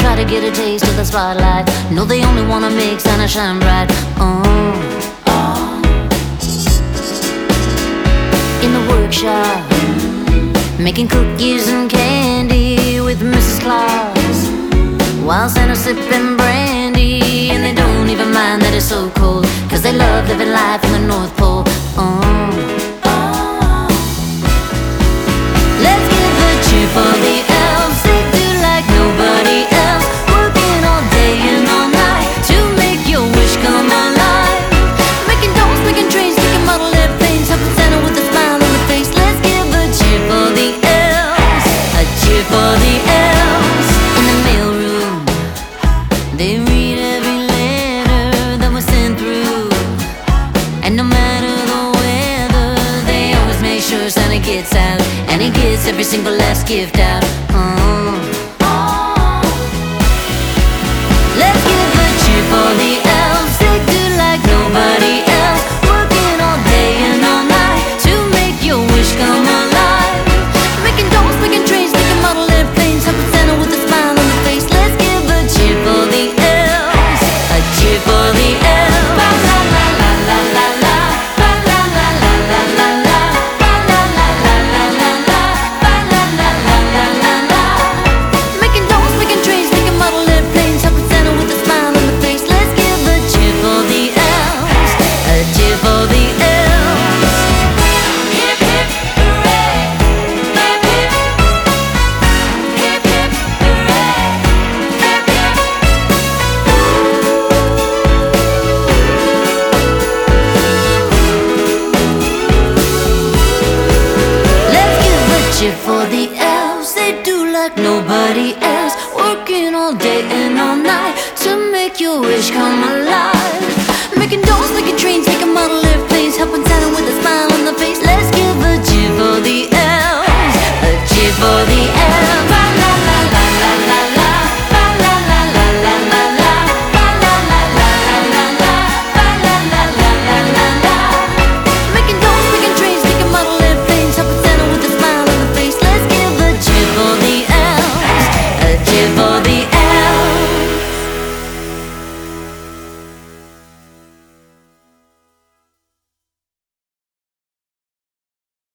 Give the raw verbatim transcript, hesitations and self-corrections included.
try to get a taste of the spotlight. No, they only wanna make Santa shine bright. Oh, oh. In the workshop, making cookies and candy with Missus Claus, while Santa's sipping brandy. And they don't even mind that it's so cold, 'cause they love living life in the North Pole. Oh, oh. Let's give a cheer for the elves. They do like nobody else, working all day and all night to make your wish come alive. Making dolls, making trains, making model airplanes, helping Santa with a smile on the face. Let's give a cheer for the elves, a cheer for the elves. In the mailroom, they read every letter that was sent through, and no matter the weather, they always make sure Santa gets out, and he gets every single last gift out. Oh. Let's give a cheer for the elves. They do like nobody else, working all day and all night to make your wish come alive. Making dolls, making trains, making model airplanes, helping Santa with a smile on the face. Let's give a cheer for the elves, a cheer for the elves. Ba la la la la la la, ba la la la la la la, ba la la la la la la, ba la la la la la la. Making dolls, making trains, making model airplanes, helping Santa with a smile on the face. Let's give a cheer for the elves, a cheer for the elves. Hip hip hooray, hip hip, hip hip hooray, hip hip. Let's give a cheer for the elves. They do like nobody else, working all day and all night to make your wish come alive. Making dolls, making trains, making